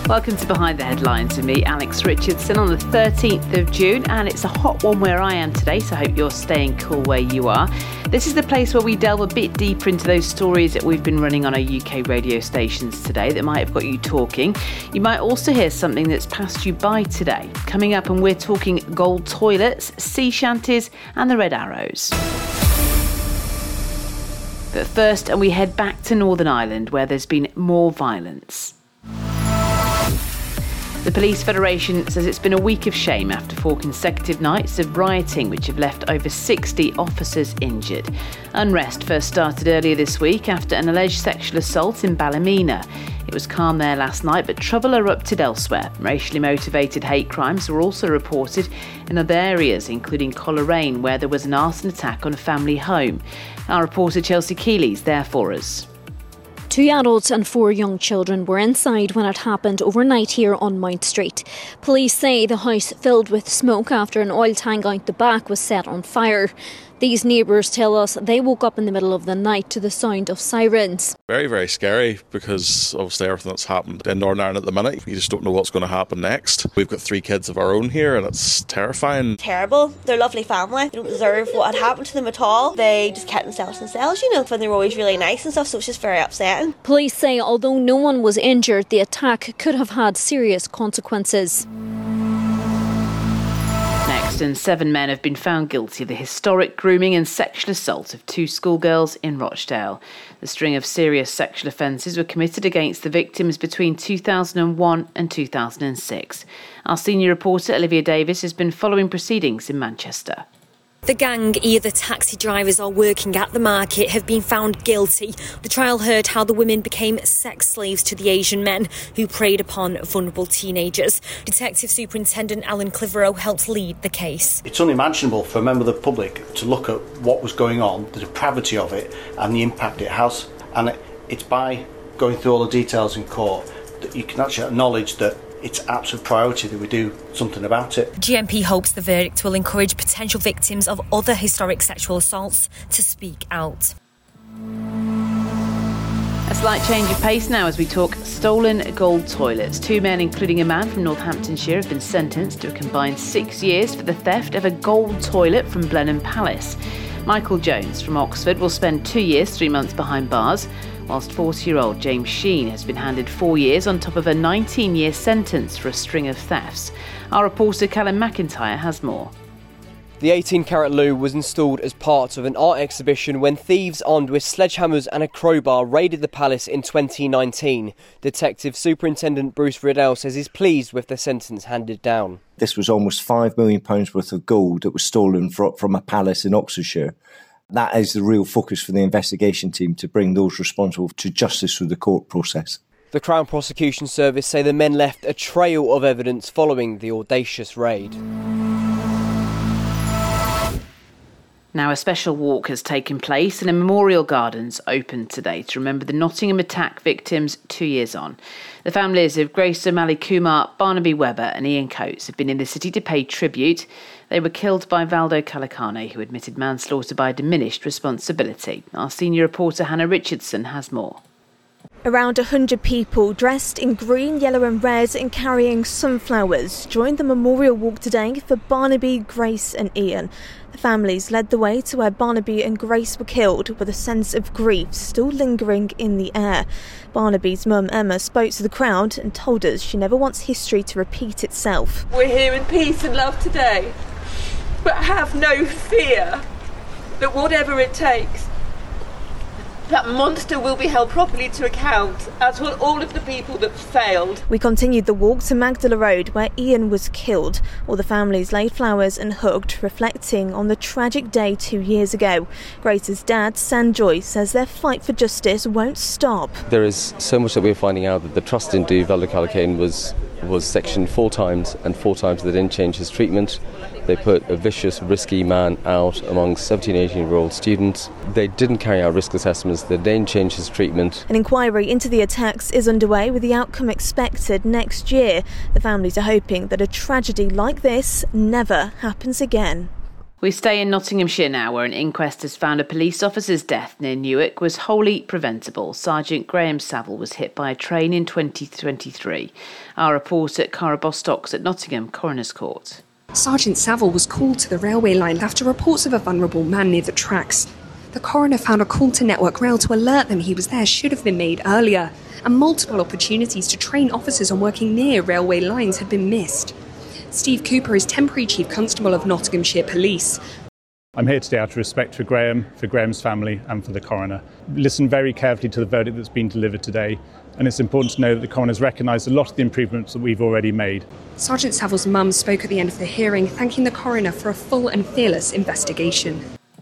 Welcome to Behind the Headlines with me, Alex Richardson, on the 13th of June, and it's a hot one where I am today, so I hope you're staying cool where you are. This is the place where we delve a bit deeper into those stories that we've been running on our UK radio stations today that might have got you talking. You might also hear something that's passed you by today. Coming up, and we're talking gold toilets, sea shanties and the Red Arrows. But first, and we head back to Northern Ireland, where there's been more violence. The Police Federation says it's been a week of shame after 4 consecutive nights of rioting which have left over 60 officers injured. Unrest first started earlier this week after an alleged sexual assault in Ballymena. It was calm there last night, but trouble erupted elsewhere. Racially motivated hate crimes were also reported in other areas, including Coleraine, where there was an arson attack on a family home. Our reporter Chelsea Keeley's there for us. 2 adults and 4 young children were inside when it happened overnight here on Mount Street. Police say the house filled with smoke after an oil tank out the back was set on fire. These neighbours tell us they woke up in the middle of the night to the sound of sirens. Very, very scary because obviously everything that's happened in Northern Ireland at the minute, you just don't know what's going to happen next. We've got 3 kids of our own here and it's terrifying. Terrible. They're a lovely family. They don't deserve what had happened to them at all. They just kept themselves in cells, when they were always really nice and stuff, so it's just very upsetting. Police say although no one was injured, the attack could have had serious consequences. Next, and 7 men have been found guilty of the historic grooming and sexual assault of 2 schoolgirls in Rochdale. The string of serious sexual offences were committed against the victims between 2001 and 2006. Our senior reporter Olivia Davis has been following proceedings in Manchester. The gang, either taxi drivers or working at the market, have been found guilty. The trial heard how the women became sex slaves to the Asian men who preyed upon vulnerable teenagers. Detective Superintendent Alan Clitheroe helped lead the case. It's unimaginable for a member of the public to look at what was going on, the depravity of it and the impact it has. And it's by going through all the details in court that you can actually acknowledge that it's absolute priority that we do something about it. GMP hopes the verdict will encourage potential victims of other historic sexual assaults to speak out. A slight change of pace now as we talk stolen gold toilets. 2 men, including a man from Northamptonshire, have been sentenced to a combined 6 years for the theft of a gold toilet from Blenheim Palace. Michael Jones from Oxford will spend 2 years, 3 months behind bars, whilst 40-year-old James Sheen has been handed 4 years on top of a 19-year sentence for a string of thefts. Our reporter Callum McIntyre has more. The 18-carat loo was installed as part of an art exhibition when thieves armed with sledgehammers and a crowbar raided the palace in 2019. Detective Superintendent Bruce Riddell says he's pleased with the sentence handed down. This was almost £5 million worth of gold that was stolen from a palace in Oxfordshire. That is the real focus for the investigation team, to bring those responsible to justice through the court process. The Crown Prosecution Service say the men left a trail of evidence following the audacious raid. Now, a special walk has taken place and a memorial gardens opened today to remember the Nottingham attack victims 2 years on. The families of Grace O'Malley Kumar, Barnaby Webber and Ian Coates have been in the city to pay tribute. They were killed by Valdo Calacane, who admitted manslaughter by diminished responsibility. Our senior reporter Hannah Richardson has more. Around 100 people dressed in green, yellow and red and carrying sunflowers joined the memorial walk today for Barnaby, Grace and Ian. The families led the way to where Barnaby and Grace were killed, with a sense of grief still lingering in the air. Barnaby's mum Emma spoke to the crowd and told us she never wants history to repeat itself. We're here in peace and love today, but have no fear that whatever it takes, that monster will be held properly to account, as will all of the people that failed. We continued the walk to Magdala Road, where Ian was killed. All the families laid flowers and hugged, reflecting on the tragic day 2 years ago. Grace's dad, San Joy, says their fight for justice won't stop. There is so much that we're finding out, that the trust into Valdo Calacane was sectioned 4 times, and 4 times they didn't change his treatment. They put a vicious, risky man out among 17, 18-year-old students. They didn't carry out risk assessments. They didn't change his treatment. An inquiry into the attacks is underway, with the outcome expected next year. The families are hoping that a tragedy like this never happens again. We stay in Nottinghamshire now, where an inquest has found a police officer's death near Newark was wholly preventable. Sergeant Graham Saville was hit by a train in 2023. Our reporter Cara Bostock's at Nottingham Coroner's Court. Sergeant Saville was called to the railway line after reports of a vulnerable man near the tracks. The coroner found a call to Network Rail to alert them he was there should have been made earlier, and multiple opportunities to train officers on working near railway lines had been missed. Steve Cooper is Temporary Chief Constable of Nottinghamshire Police. I'm here today out of respect for Graham, for Graham's family and for the coroner. Listen very carefully to the verdict that's been delivered today, and it's important to know that the coroner's recognised a lot of the improvements that we've already made. Sergeant Saville's mum spoke at the end of the hearing, thanking the coroner for a full and fearless investigation.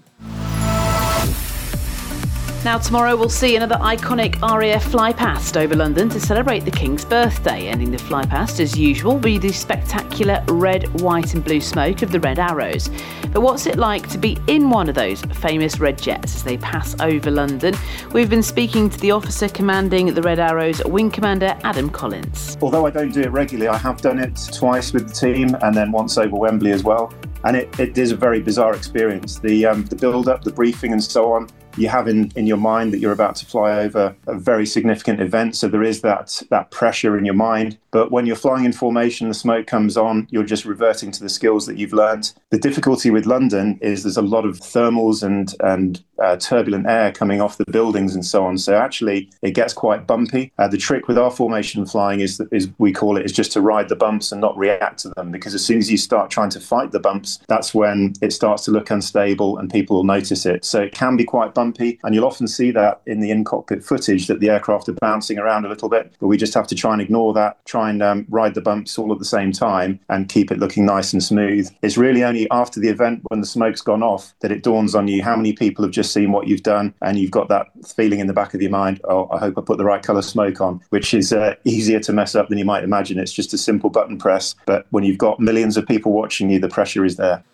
Now tomorrow we'll see another iconic RAF fly past over London to celebrate the King's birthday. Ending the fly past as usual will be the spectacular red, white and blue smoke of the Red Arrows. But what's it like to be in one of those famous red jets as they pass over London? We've been speaking to the officer commanding the Red Arrows, Wing Commander Adam Collins. Although I don't do it regularly, I have done it twice with the team and then once over Wembley as well. And it is a very bizarre experience. The build-up, the briefing and so on, you have in your mind that you're about to fly over a very significant event. So there is that pressure in your mind. But when you're flying in formation, the smoke comes on, you're just reverting to the skills that you've learnt. The difficulty with London is there's a lot of thermals and turbulent air coming off the buildings and so on. So actually, it gets quite bumpy. The trick with our formation flying is we call it, is just to ride the bumps and not react to them. Because as soon as you start trying to fight the bumps, that's when it starts to look unstable and people will notice it. So it can be quite bumpy. And you'll often see that in the in-cockpit footage that the aircraft are bouncing around a little bit. But we just have to try and ignore that, try and ride the bumps all at the same time and keep it looking nice and smooth. It's really only after the event when the smoke's gone off that it dawns on you how many people have just seen what you've done, and you've got that feeling in the back of your mind, oh, I hope I put the right colour smoke on, which is easier to mess up than you might imagine. It's just a simple button press, but when you've got millions of people watching you, the pressure is there.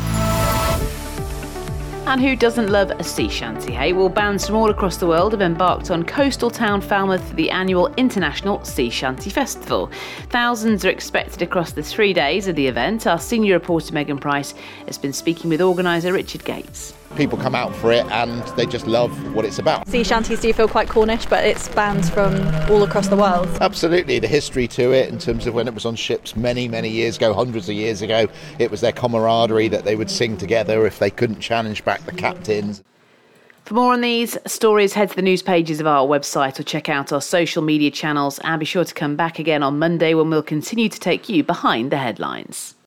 And who doesn't love a sea shanty, hey? Well, bands from all across the world have embarked on coastal town Falmouth for the annual International Sea Shanty Festival. Thousands are expected across the 3 days of the event. Our senior reporter Megan Price has been speaking with organiser Richard Gates. People come out for it and they just love what it's about. Sea shanties do feel quite Cornish, but it's bands from all across the world. Absolutely, the history to it in terms of when it was on ships many, many years ago, hundreds of years ago, it was their camaraderie that they would sing together if they couldn't challenge back the captains. For more on these stories, head to the news pages of our website or check out our social media channels, and be sure to come back again on Monday when we'll continue to take you behind the headlines.